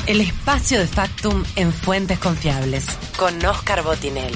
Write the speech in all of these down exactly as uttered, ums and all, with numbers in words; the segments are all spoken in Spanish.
El espacio de Factum en Fuentes Confiables, con Óscar Botinelli.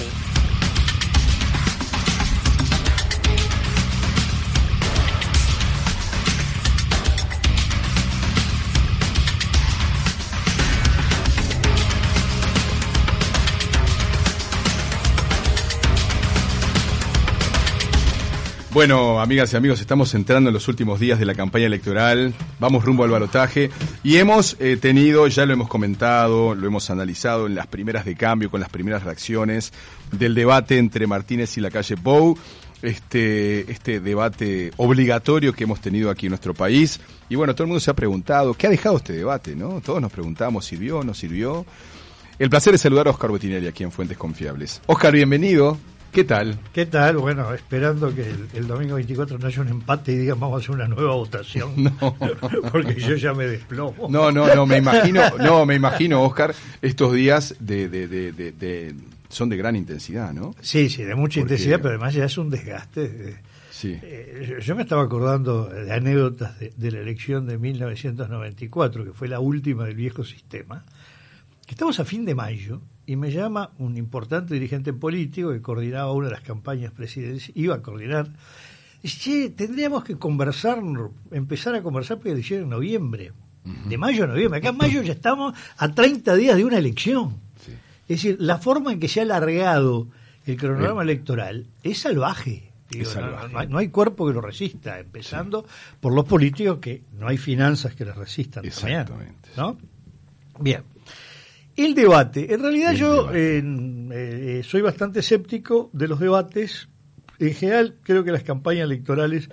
Bueno, amigas y amigos, estamos entrando en los últimos días de la campaña electoral, vamos rumbo al balotaje y hemos eh, tenido, ya lo hemos comentado, lo hemos analizado en las primeras de cambio, con las primeras reacciones del debate entre Martínez y Lacalle Pou, este, este debate obligatorio que hemos tenido aquí en nuestro país. Y bueno, todo el mundo se ha preguntado, ¿qué ha dejado este debate, no? Todos nos preguntamos, ¿sirvió, no sirvió? El placer es saludar a Óscar Botinelli aquí en Fuentes Confiables. Óscar, bienvenido. ¿Qué tal? ¿Qué tal? Bueno, esperando que el, el domingo veinticuatro no haya un empate y digan vamos a hacer una nueva votación. No. Porque yo ya me desplomo. No, no, no, me imagino, no, me imagino, Óscar, estos días de, de, de, de, de son de gran intensidad, ¿no? Sí, sí, de mucha Porque... intensidad, pero además ya es un desgaste. Sí. Eh, yo, yo me estaba acordando de anécdotas de, de la elección de mil novecientos noventa y cuatro, que fue la última del viejo sistema, que estamos a fin de mayo. Y me llama un importante dirigente político que coordinaba una de las campañas presidenciales, iba a coordinar, dice, che, tendríamos que conversar, empezar a conversar porque elección en noviembre, uh-huh. de mayo a noviembre, acá en mayo ya estamos a treinta días de una elección. Sí. Es decir, la forma en que se ha alargado el cronograma sí. electoral es salvaje. Digo, es salvaje. No, no, hay, no hay cuerpo que lo resista, empezando sí. por los políticos que no hay finanzas que les resistan. Exactamente. Mañana, ¿no? Bien. El debate. En realidad el yo debate. Eh, eh, soy bastante escéptico de los debates. En general creo que las campañas electorales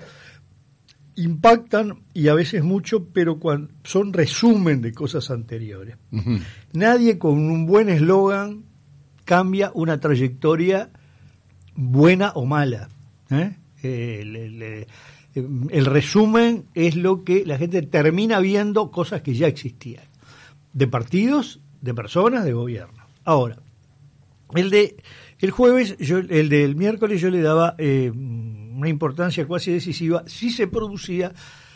impactan y a veces mucho, pero cuando son resumen de cosas anteriores. Uh-huh. Nadie con un buen eslogan cambia una trayectoria buena o mala. ¿eh? El, el, el, el resumen es lo que la gente termina viendo, cosas que ya existían. De partidos, de personas, de gobierno. Ahora, el de el jueves, yo, el del miércoles yo le daba eh, una importancia casi decisiva si se producía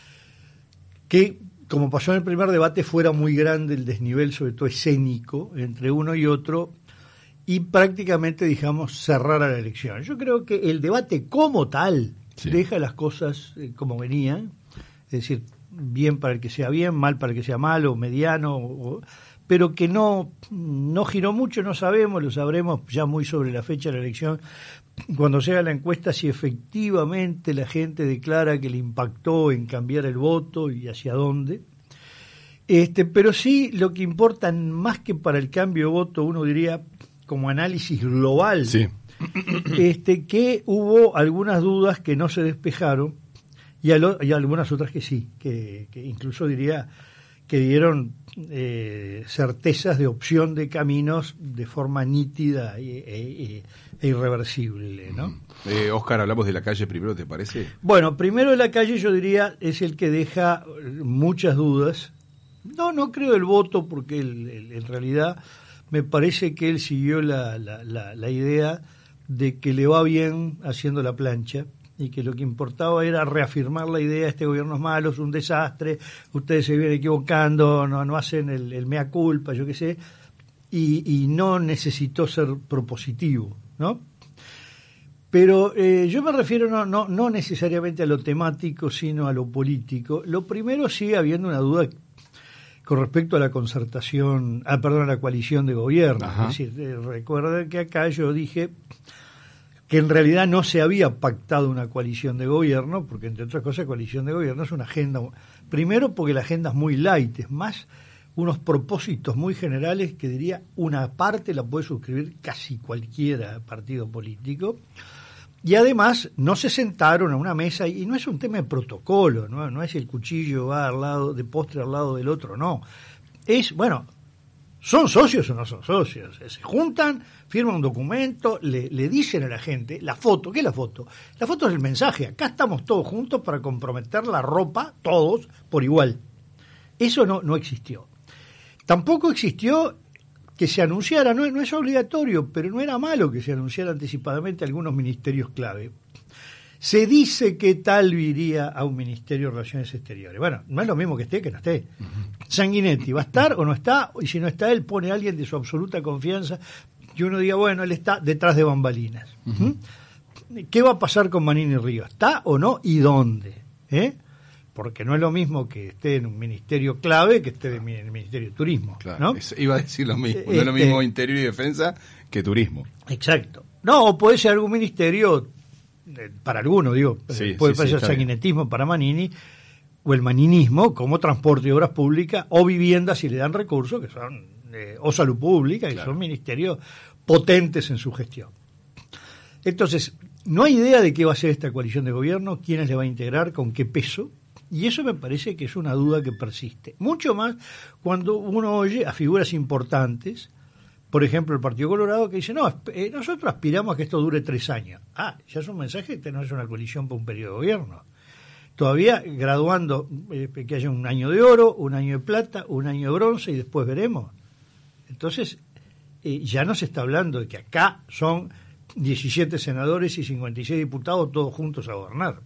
que, como pasó en el primer debate, fuera muy grande el desnivel, sobre todo escénico, entre uno y otro, y prácticamente, digamos, cerrar a la elección. Yo creo que el debate como tal sí. deja las cosas eh, como venían, es decir, bien para el que sea bien, mal para el que sea malo, mediano, o, pero que no, no giró mucho, no sabemos, lo sabremos ya muy sobre la fecha de la elección, cuando se haga la encuesta, si efectivamente la gente declara que le impactó en cambiar el voto y hacia dónde. Este, pero sí, lo que importa más que para el cambio de voto, uno diría como análisis global, sí. este, que hubo algunas dudas que no se despejaron y, alo, y algunas otras que sí, que, que incluso diría que dieron eh, certezas de opción de caminos de forma nítida e, e, e irreversible, ¿no? Eh, Óscar, hablamos de Lacalle primero, ¿te parece? Bueno, primero Lacalle yo diría es el que deja muchas dudas. No, no creo el voto porque el, el, en realidad me parece que él siguió la, la, la, la idea de que le va bien haciendo la plancha y que lo que importaba era reafirmar la idea, este gobierno es malo, es un desastre, ustedes se vienen equivocando, no, no hacen el, el mea culpa, yo qué sé, y, y no necesitó ser propositivo, ¿no? Pero eh, yo me refiero no, no, no necesariamente a lo temático, sino a lo político. Lo primero, sigue habiendo una duda con respecto a la concertación, ah, perdón, a la coalición de gobierno. Ajá. Es decir, eh, recuerden que acá yo dije que en realidad no se había pactado una coalición de gobierno, porque entre otras cosas coalición de gobierno es una agenda, primero porque la agenda es muy light, es más unos propósitos muy generales que diría una parte la puede suscribir casi cualquier partido político, y además no se sentaron a una mesa, y no es un tema de protocolo, no, no es el cuchillo va al lado, de postre al lado del otro, no, es, bueno, ¿son socios o no son socios? Se juntan, firman un documento, le, le dicen a la gente, la foto, ¿qué es la foto? La foto es el mensaje, acá estamos todos juntos para comprometer la ropa, todos, por igual. Eso no, no existió. Tampoco existió que se anunciara, no, no es obligatorio, pero no era malo que se anunciara anticipadamente algunos ministerios clave. Se dice que Talvi iría a un Ministerio de Relaciones Exteriores. Bueno, no es lo mismo que esté que no esté. Uh-huh. Sanguinetti, ¿va a estar o no está? Y si no está él, pone a alguien de su absoluta confianza que uno diga, bueno, él está detrás de bambalinas. Uh-huh. ¿Mm? ¿Qué va a pasar con Manini Río? ¿Está o no? ¿Y dónde? ¿Eh? Porque no es lo mismo que esté en un ministerio clave que esté en el Ministerio de Turismo. Claro, ¿no? Eso, iba a decir lo mismo. Este, no es lo mismo Interior y Defensa que Turismo. Exacto. No, o puede ser algún ministerio, eh, para algunos, digo, sí, puede sí, ser sí, sanguinetismo bien. Para Manini, o el maninismo como transporte y obras públicas, o viviendas si le dan recursos, que son, eh, o salud pública, que claro. son ministerios potentes en su gestión. Entonces, no hay idea de qué va a ser esta coalición de gobierno, quiénes le va a integrar, con qué peso. Y eso me parece que es una duda que persiste. Mucho más cuando uno oye a figuras importantes, por ejemplo el Partido Colorado, que dice, no, eh, nosotros aspiramos a que esto dure tres años. Ah, ya es un mensaje que no es una coalición para un periodo de gobierno. Todavía graduando, eh, que haya un año de oro, un año de plata, un año de bronce y después veremos. Entonces, eh, ya no se está hablando de que acá son diecisiete senadores y cincuenta y seis diputados todos juntos a gobernar.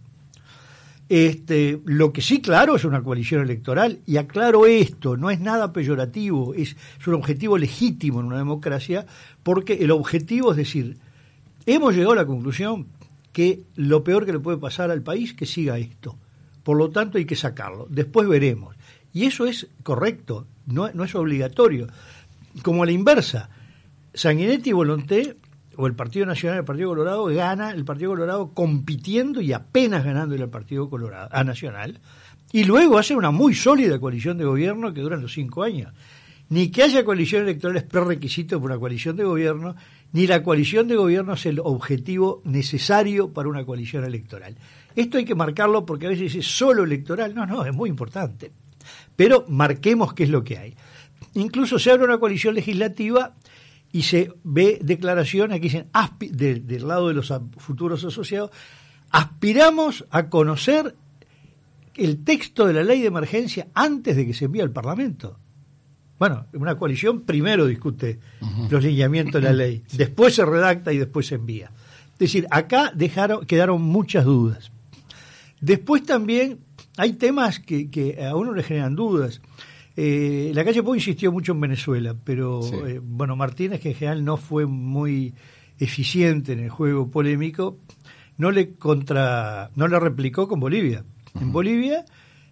Este, lo que sí, claro, es una coalición electoral, y aclaro esto, no es nada peyorativo, es, es un objetivo legítimo en una democracia, porque el objetivo es decir, hemos llegado a la conclusión que lo peor que le puede pasar al país es que siga esto, por lo tanto hay que sacarlo, después veremos, y eso es correcto, no, no es obligatorio, como a la inversa, Sanguinetti y Volonté, o el Partido Nacional, el Partido Colorado, gana el Partido Colorado compitiendo y apenas ganándole al Partido Colorado, a Nacional, y luego hace una muy sólida coalición de gobierno que dura los cinco años. Ni que haya coalición electoral es prerequisito para una coalición de gobierno, ni la coalición de gobierno es el objetivo necesario para una coalición electoral. Esto hay que marcarlo porque a veces dice solo electoral, no, no, es muy importante. Pero marquemos qué es lo que hay. Incluso se abre una coalición legislativa y se ve declaraciones que dicen, aspi- de, del lado de los futuros asociados, aspiramos a conocer el texto de la ley de emergencia antes de que se envíe al Parlamento. Bueno, una coalición primero discute uh-huh. los lineamientos de la ley, sí. después se redacta y después se envía. Es decir, acá dejaron, quedaron muchas dudas. Después también hay temas que, que a uno le generan dudas. Eh, la calle Pou insistió mucho en Venezuela, pero sí. eh, bueno, Martínez, que en general no fue muy eficiente en el juego polémico, no le contra no le replicó con Bolivia. Uh-huh. En Bolivia,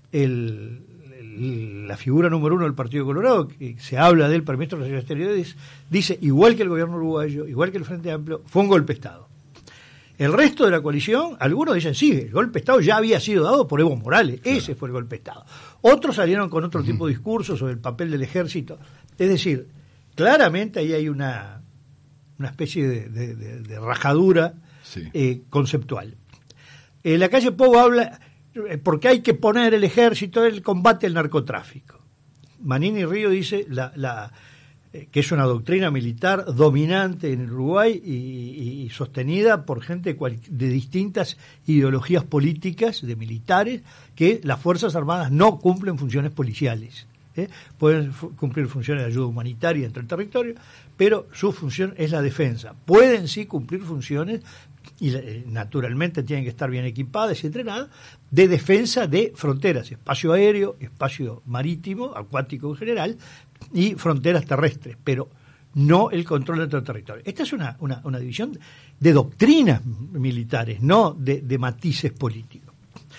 el, el, la figura número uno del Partido Colorado, que se habla del ministro de Relaciones Exteriores, dice, igual que el gobierno uruguayo, igual que el Frente Amplio, fue un golpe de Estado. El resto de la coalición, algunos dicen, sí, el golpe de Estado ya había sido dado por Evo Morales, claro. ese fue el golpe de Estado. Otros salieron con otro uh-huh. tipo de discursos sobre el papel del ejército. Es decir, claramente ahí hay una, una especie de, de, de, de rajadura sí. eh, conceptual. Eh, la calle Pou habla, eh, porque hay que poner el ejército en el combate al narcotráfico. Manini Río dice la... la que es una doctrina militar dominante en Uruguay y, y, y sostenida por gente cual, de distintas ideologías políticas, de militares, que las Fuerzas Armadas no cumplen funciones policiales. ¿eh? Pueden f- cumplir funciones de ayuda humanitaria entre el territorio, pero su función es la defensa. Pueden sí cumplir funciones, y eh, naturalmente tienen que estar bien equipadas y entrenadas, de defensa de fronteras, espacio aéreo, espacio marítimo, acuático en general, y fronteras terrestres, pero no el control de todo territorio. Esta es una, una, una división de doctrinas militares, no de, de matices políticos.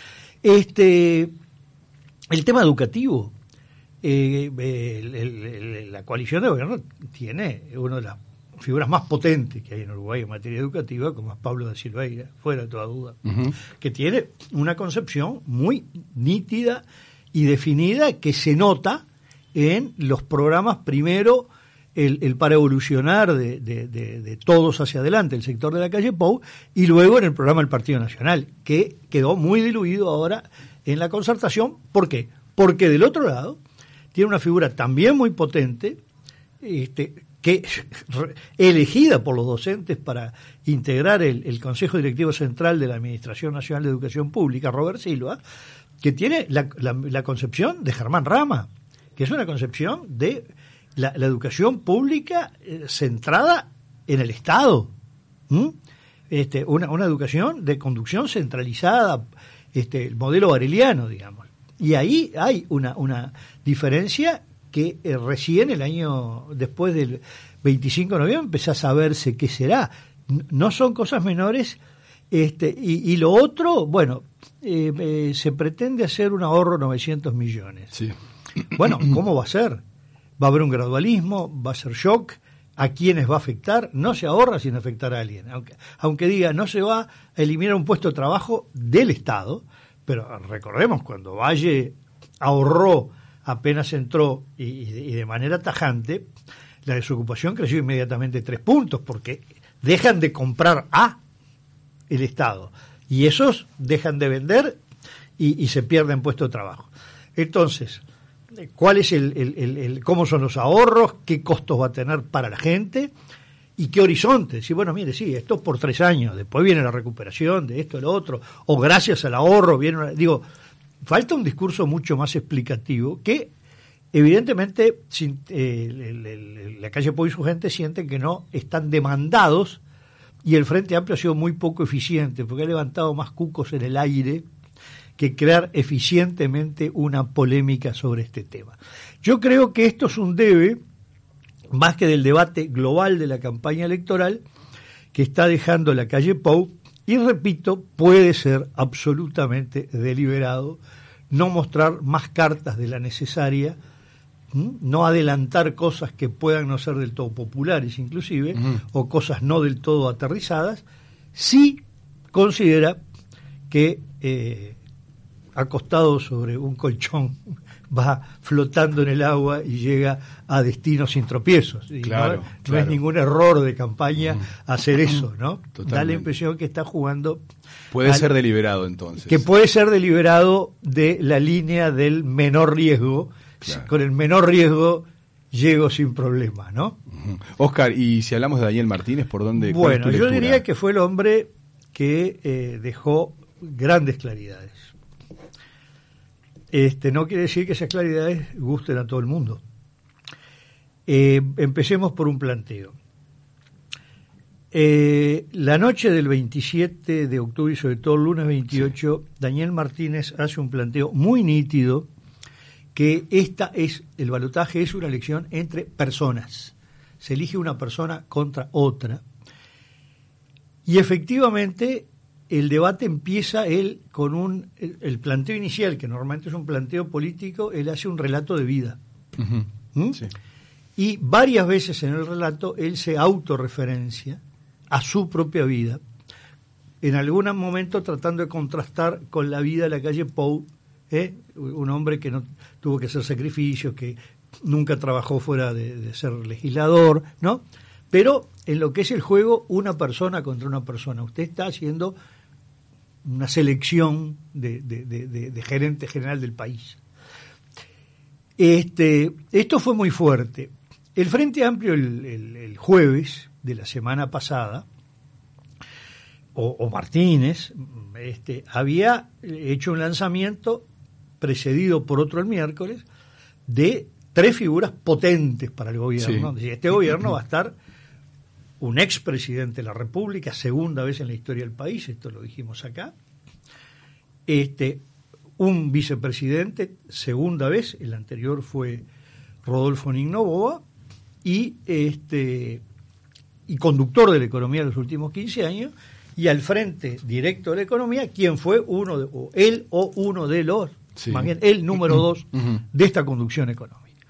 Este, el tema educativo, eh, el, el, el, la coalición de gobierno tiene una de las figuras más potentes que hay en Uruguay en materia educativa, como es Pablo da Silveira, fuera de toda duda, uh-huh. que tiene una concepción muy nítida y definida que se nota en los programas, primero el, el para evolucionar de, de, de, de todos hacia adelante, el sector de la calle Pou, y luego en el programa del Partido Nacional, que quedó muy diluido ahora en la concertación. ¿Por qué? Porque del otro lado tiene una figura también muy potente, este, que elegida por los docentes para integrar el, el Consejo Directivo Central de la Administración Nacional de Educación Pública, Robert Silva, que tiene la, la, la concepción de Germán Rama, que es una concepción de la, la educación pública eh, centrada en el Estado. ¿Mm? este, una, una educación de conducción centralizada, este, el modelo bareliano, digamos. Y ahí hay una, una diferencia que eh, recién el año, después del veinticinco de noviembre, empezó a saberse qué será. No son cosas menores. Este, y, y lo otro, bueno, eh, eh, se pretende hacer un ahorro de novecientos millones. Sí. Bueno, ¿cómo va a ser? Va a haber un gradualismo, va a ser shock. ¿A quiénes va a afectar? No se ahorra sin afectar a alguien. Aunque, aunque diga, no se va a eliminar un puesto de trabajo del Estado, pero recordemos, cuando Valle ahorró apenas entró y, y de manera tajante, la desocupación creció inmediatamente tres puntos, porque dejan de comprar a el Estado y esos dejan de vender y, y se pierden puestos de trabajo. Entonces, ¿cuál es el, el, el, el cómo son los ahorros? ¿Qué costos va a tener para la gente? ¿Y qué horizonte? Si bueno, mire, sí, esto es por tres años, después viene la recuperación de esto, de lo otro, o gracias al ahorro viene una, digo, falta un discurso mucho más explicativo que evidentemente sin, eh, el, el, la calle Pou y su gente sienten que no están demandados, y el Frente Amplio ha sido muy poco eficiente porque ha levantado más cucos en el aire que crear eficientemente una polémica sobre este tema. Yo creo que esto es un debe, más que del debate global de la campaña electoral, que está dejando la calle Pou, y repito, puede ser absolutamente deliberado no mostrar más cartas de la necesaria, no adelantar cosas que puedan no ser del todo populares inclusive, uh-huh. o cosas no del todo aterrizadas, si considera que eh, acostado sobre un colchón va flotando en el agua y llega a destino sin tropiezos. Y claro, no, no claro. es ningún error de campaña uh-huh. hacer eso, ¿no? Totalmente. Da la impresión que está jugando... Puede al, ser deliberado entonces. Que puede ser deliberado de la línea del menor riesgo. Claro. Con el menor riesgo llego sin problemas, ¿no? Uh-huh. Oscar, y si hablamos de Daniel Martínez, ¿por dónde? Bueno, yo diría que fue el hombre que eh, dejó grandes claridades. Este, no quiere decir que esas claridades gusten a todo el mundo. Eh, empecemos por un planteo. Eh, la noche del veintisiete de octubre y sobre todo el lunes veintiocho, sí. Daniel Martínez hace un planteo muy nítido que esta es, el balotaje es una elección entre personas. Se elige una persona contra otra. Y efectivamente el debate empieza él con un el, el planteo inicial, que normalmente es un planteo político, él hace un relato de vida. Uh-huh. ¿Mm? Sí. Y varias veces en el relato él se autorreferencia a su propia vida, en algún momento tratando de contrastar con la vida de la calle Pou, ¿eh? Un hombre que no tuvo que hacer sacrificios, que nunca trabajó fuera de, de ser legislador, ¿no? Pero en lo que es el juego, una persona contra una persona. Usted está haciendo una selección de, de, de, de, de gerente general del país. Este, esto fue muy fuerte. El Frente Amplio el, el, el jueves de la semana pasada, o, o Martínez, este, había hecho un lanzamiento precedido por otro el miércoles, de tres figuras potentes para el gobierno. Sí. Este gobierno va a estar un expresidente de la República, segunda vez en la historia del país, esto lo dijimos acá, este, un vicepresidente, segunda vez, el anterior fue Rodolfo Noboa, y, este, y conductor de la economía de los últimos quince años, y al frente directo de la economía, quien fue uno de, o él o uno de los Sí. más bien el número dos uh-huh. de esta conducción económica.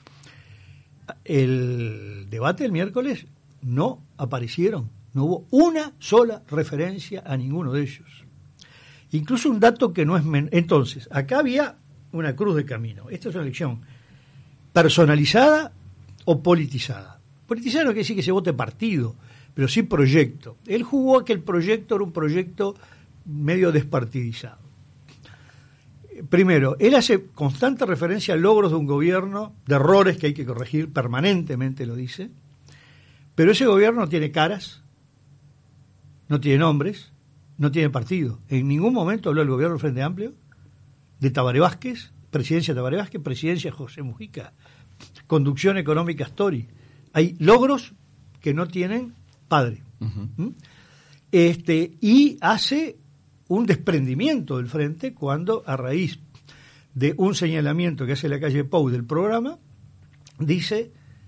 El debate del miércoles no aparecieron, no hubo una sola referencia a ninguno de ellos. Incluso un dato que no es... Men- Entonces, acá había una cruz de camino. Esta es una elección personalizada o politizada. Politizada no quiere decir que se vote partido, pero sí proyecto. Él jugó a que el proyecto era un proyecto medio despartidizado. Primero, él hace constante referencia a logros de un gobierno, de errores que hay que corregir, permanentemente lo dice, pero ese gobierno no tiene caras, no tiene nombres, no tiene partido. En ningún momento habló el gobierno del Frente Amplio, de Tabaré Vázquez, presidencia de Tabaré Vázquez, presidencia de José Mujica, conducción económica Story. Hay logros que no tienen padre. Uh-huh. ¿Mm? este, y hace un desprendimiento del frente cuando, a raíz de un señalamiento que hace la calle Pou del programa, dice: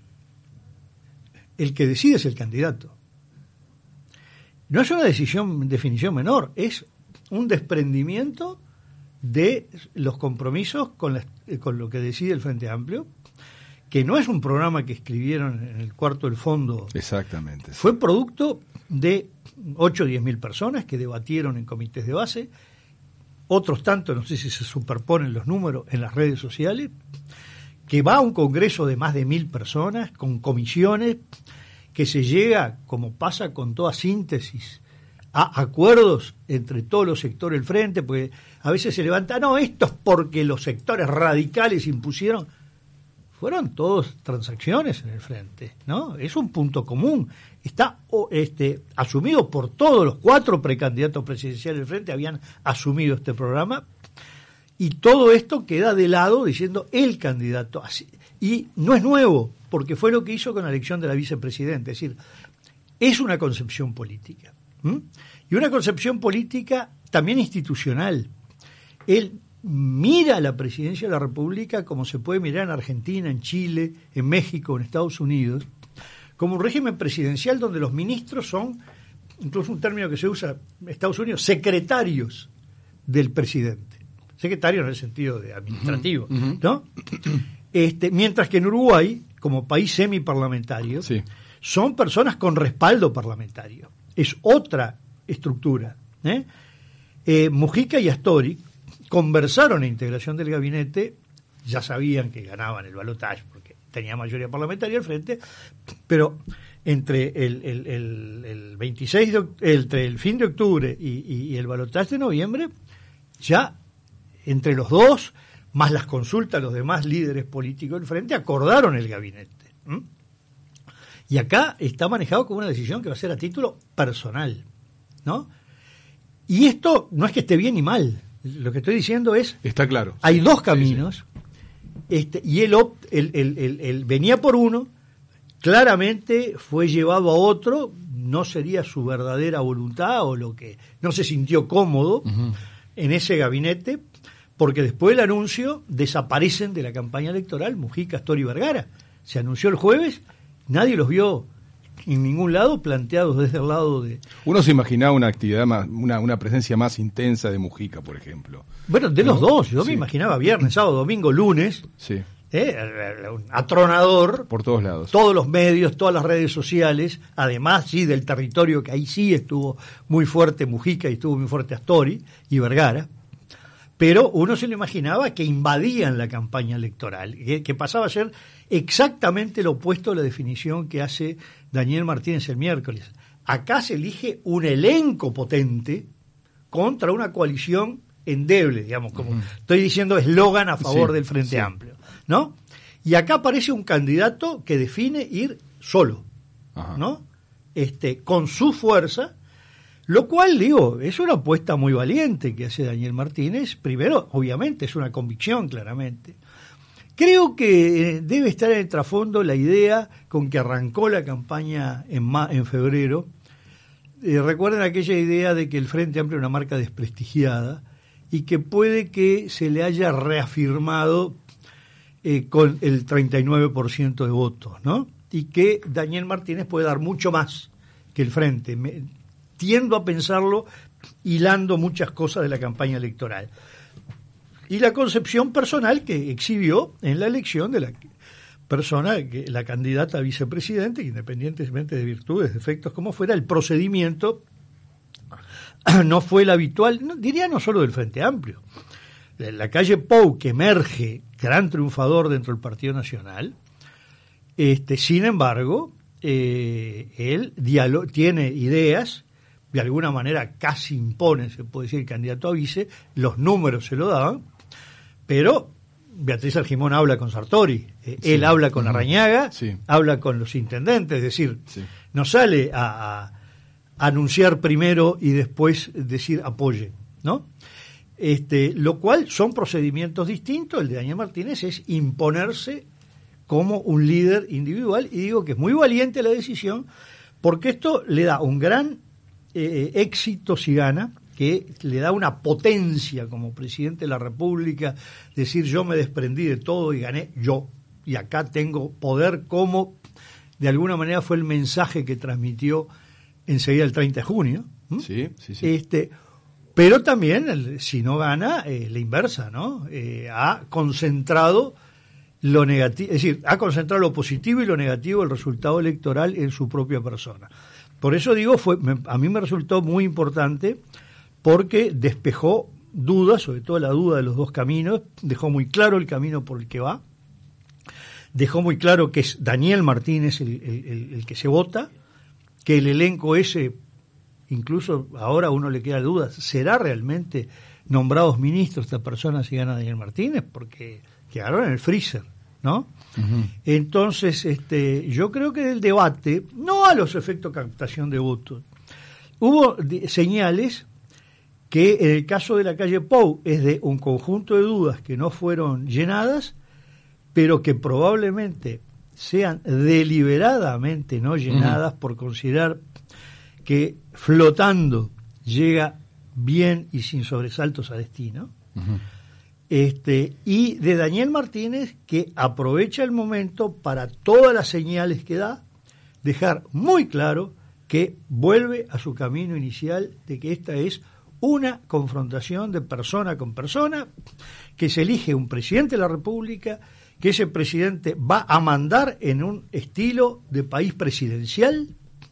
el que decide es el candidato. No es una decisión, definición menor, es un desprendimiento de los compromisos con, la, con lo que decide el Frente Amplio, que no es un programa que escribieron en el cuarto del fondo. Exactamente. Sí. Fue producto de ocho o diez mil personas que debatieron en comités de base, otros tantos, no sé si se superponen los números, en las redes sociales, que va a un congreso de más de mil personas, con comisiones, que se llega, como pasa con toda síntesis, a acuerdos entre todos los sectores del frente, porque a veces se levanta, no, esto es porque los sectores radicales impusieron. Fueron todos transacciones en el frente, ¿no? Es un punto común. Está este, asumido por todos los cuatro precandidatos presidenciales del frente, habían asumido este programa, y todo esto queda de lado diciendo el candidato. Así, y no es nuevo, porque fue lo que hizo con la elección de la vicepresidenta. Es decir, es una concepción política. ¿Mm? Y una concepción política también institucional. Él mira la presidencia de la República como se puede mirar en Argentina, en Chile, en México, en Estados Unidos, como un régimen presidencial donde los ministros son, incluso un término que se usa en Estados Unidos, secretarios del presidente. Secretarios en el sentido de administrativo, uh-huh. ¿no? Este, mientras que en Uruguay, como país semiparlamentario, sí. son personas con respaldo parlamentario. Es otra estructura. ¿eh? Eh, Mujica y Astori conversaron en integración del gabinete, ya sabían que ganaban el balotaje porque tenía mayoría parlamentaria al frente, pero entre el, el, el, el veintiséis de, entre el fin de octubre y, y, y el balotaje de noviembre, ya entre los dos, más las consultas a los demás líderes políticos del frente, acordaron el gabinete. ¿Mm? Y acá está manejado como una decisión que va a ser a título personal, ¿no? Y esto no es que esté bien ni mal. Lo que estoy diciendo es... Está claro. Hay sí, dos caminos, sí, sí. Este, y él, opt, él, él, él, él venía por uno, claramente fue llevado a otro, no sería su verdadera voluntad o lo que... No se sintió cómodo uh-huh. en ese gabinete, porque después del anuncio desaparecen de la campaña electoral Mujica, Astori y Vergara. Se anunció el jueves, nadie los vio en ningún lado planteados desde el lado de... Uno se imaginaba una actividad más, una, una presencia más intensa de Mujica, por ejemplo. Bueno, de ¿no? los dos, yo sí. me imaginaba viernes, sábado, domingo, lunes, sí. eh, un atronador. Por todos lados. Todos los medios, todas las redes sociales, además sí del territorio que ahí sí estuvo muy fuerte Mujica y estuvo muy fuerte Astori y Vergara. Pero uno se lo imaginaba que invadían la campaña electoral, que, que pasaba a ser exactamente lo opuesto a la definición que hace Daniel Martínez el miércoles. Acá se elige un elenco potente contra una coalición endeble, digamos, como uh-huh. estoy diciendo, eslogan a favor sí, del Frente sí. Amplio, ¿no? Y acá aparece un candidato que define ir solo, uh-huh. ¿no? Este, con su fuerza. Lo cual, digo, es una apuesta muy valiente que hace Daniel Martínez. Primero, obviamente, es una convicción, claramente. Creo que debe estar en el trasfondo la idea con que arrancó la campaña en, ma- en febrero. Eh, recuerden aquella idea de que el Frente Amplio es una marca desprestigiada y que puede que se le haya reafirmado eh, con el treinta y nueve por ciento de votos, ¿no? Y que Daniel Martínez puede dar mucho más que el Frente. Me, Tiendo a pensarlo hilando muchas cosas de la campaña electoral. Y la concepción personal que exhibió en la elección de la persona, que la candidata a vicepresidente, que independientemente de virtudes, defectos, como fuera, el procedimiento no fue el habitual, no, diría no solo del Frente Amplio. La calle Pou, que emerge gran triunfador dentro del Partido Nacional, este, sin embargo, eh, él dialo- tiene ideas, de alguna manera casi impone, se puede decir, el candidato a vice, los números se lo daban, pero Beatriz Argimón habla con Sartori, eh, sí. él habla con Larrañaga, sí. habla con los intendentes, es decir, sí. no sale a, a anunciar primero y después decir apoye, ¿no? Este, lo cual son procedimientos distintos. El de Daniel Martínez es imponerse como un líder individual, y digo que es muy valiente la decisión, porque esto le da un gran eh, éxito si gana, que le da una potencia como presidente de la República, decir yo me desprendí de todo y gané yo, y acá tengo poder, como de alguna manera fue el mensaje que transmitió enseguida el treinta de junio. ¿Mm? Sí, sí, sí. Este, pero también, el, si no gana, eh, la inversa, ¿no? Eh, ha concentrado lo negativo, es decir, ha concentrado lo positivo y lo negativo del resultado electoral en su propia persona. Por eso digo, fue me, a mí me resultó muy importante, porque despejó dudas, sobre todo la duda de los dos caminos, dejó muy claro el camino por el que va, dejó muy claro que es Daniel Martínez el, el, el que se vota, que el elenco ese, incluso ahora a uno le queda dudas, ¿será realmente nombrados ministros esta persona si gana Daniel Martínez? Porque quedaron en el freezer, ¿no? Uh-huh. Entonces, este, yo creo que del debate, no a los efectos de captación de votos, hubo de, señales que en el caso de la calle Pou es de un conjunto de dudas que no fueron llenadas, pero que probablemente sean deliberadamente no llenadas uh-huh. por considerar que flotando llega bien y sin sobresaltos a destino. Uh-huh. Este, y de Daniel Martínez, que aprovecha el momento para todas las señales que da, dejar muy claro que vuelve a su camino inicial de que esta es una confrontación de persona con persona, que se elige un presidente de la República, que ese presidente va a mandar en un estilo de país presidencial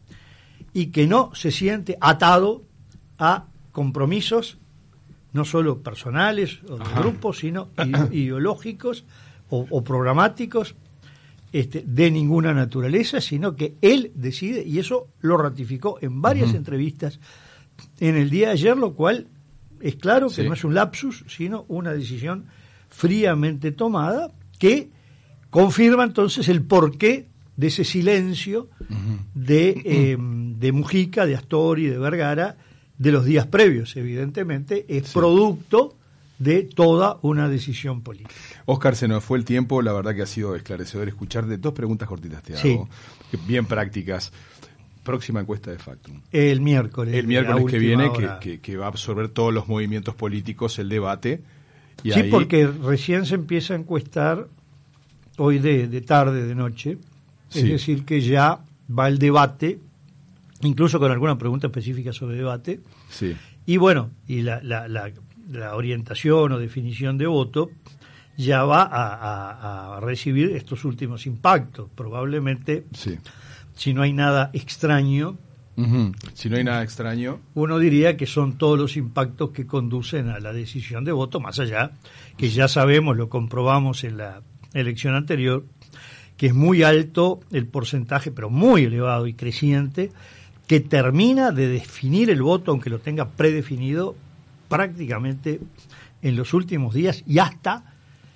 y que no se siente atado a compromisos no solo personales o de grupos, sino ideológicos o, o programáticos este, de ninguna naturaleza, sino que él decide, y eso lo ratificó en varias uh-huh. entrevistas en el día de ayer, lo cual es claro que sí. no es un lapsus, sino una decisión fríamente tomada que confirma entonces el porqué de ese silencio uh-huh. de, eh, de Mujica, de Astori, de Vergara, de los días previos. Evidentemente es sí. producto de toda una decisión política. Óscar, se nos fue el tiempo, la verdad que ha sido esclarecedor escucharte. Dos preguntas cortitas te hago, sí. bien prácticas. Próxima encuesta de Factum. El miércoles. El miércoles que viene, que, que, que va a absorber todos los movimientos políticos, el debate. Y sí, ahí... porque recién se empieza a encuestar hoy de, de tarde, de noche. Sí. Es decir, que ya va el debate, incluso con alguna pregunta específica sobre debate. Sí. Y bueno, y la, la, la, la orientación o definición de voto ya va a, a, a recibir estos últimos impactos. Probablemente, sí. si no hay nada extraño, uh-huh. si no hay nada extraño, uno diría que son todos los impactos que conducen a la decisión de voto, más allá, que ya sabemos, lo comprobamos en la elección anterior, que es muy alto el porcentaje, pero muy elevado y creciente, que termina de definir el voto, aunque lo tenga predefinido, prácticamente en los últimos días y hasta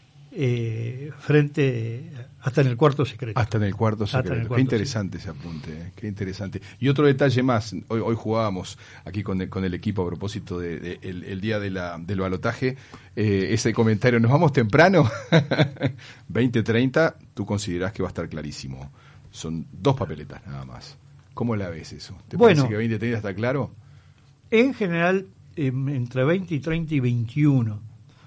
eh, frente hasta en el cuarto secreto. Hasta en el cuarto secreto. El cuarto qué interesante secreto. Ese apunte, eh, qué interesante. Y otro detalle más, hoy, hoy jugábamos aquí con el, con el equipo a propósito de, de el, el día de la, del balotaje, eh, ese comentario, ¿nos vamos temprano? veinte treinta, tú considerás que va a estar clarísimo. Son dos papeletas nada más. ¿Cómo la ves eso? ¿Te bueno, parece que veinte treinta está claro? En general, eh, entre veinte y treinta y veintiuno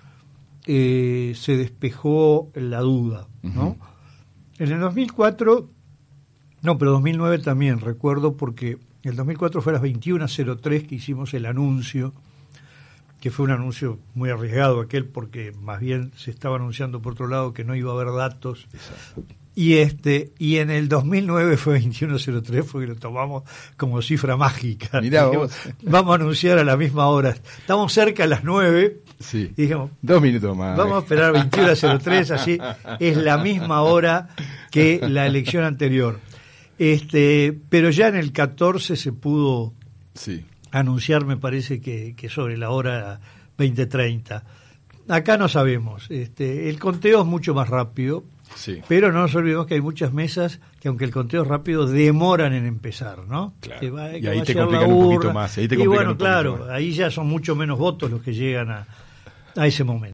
eh, se despejó la duda, ¿no? Uh-huh. En el dos mil cuatro, no, pero dos mil nueve también, recuerdo, porque el dos mil cuatro fue a las veintiuno cero tres que hicimos el anuncio, que fue un anuncio muy arriesgado aquel, porque más bien se estaba anunciando por otro lado que no iba a haber datos. Exacto. Y este y en el dos mil nueve fue veintiuno cero tres porque lo tomamos como cifra mágica. Mirá vos. Vamos a anunciar a la misma hora. Estamos cerca a las nueve. Sí. Y dijimos, dos minutos más. Vamos a esperar veintiuno cero tres, así es la misma hora que la elección anterior. Este, pero ya en el catorce se pudo sí. anunciar, me parece que, que sobre la hora veinte treinta. Acá no sabemos. Este, el conteo es mucho más rápido. Sí. Pero no nos olvidemos que hay muchas mesas que, aunque el conteo es rápido, demoran en empezar, ¿no? Claro. Que va, y que ahí te complican un poquito más. Ahí te y bueno, un claro, más. ahí ya son mucho menos votos los que llegan a, a ese momento.